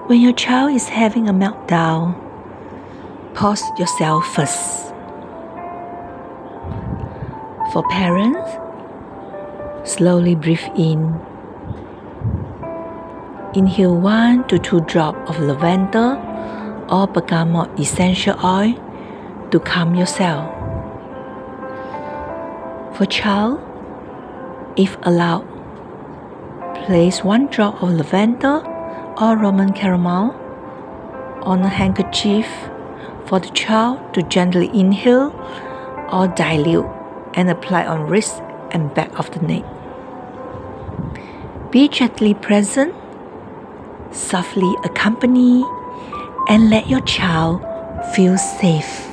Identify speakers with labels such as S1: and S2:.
S1: When your child is having a meltdown, pause yourself first. For parents, slowly breathe in. Inhale 1 to 2 drops of lavender or bergamot essential oil to calm yourself. For child, if allowed, place 1 drop of lavender or Roman caramel on a handkerchief for the child to gently inhale or dilute and apply on wrist and back of the neck. Be gently present, softly accompany, and let your child feel safe.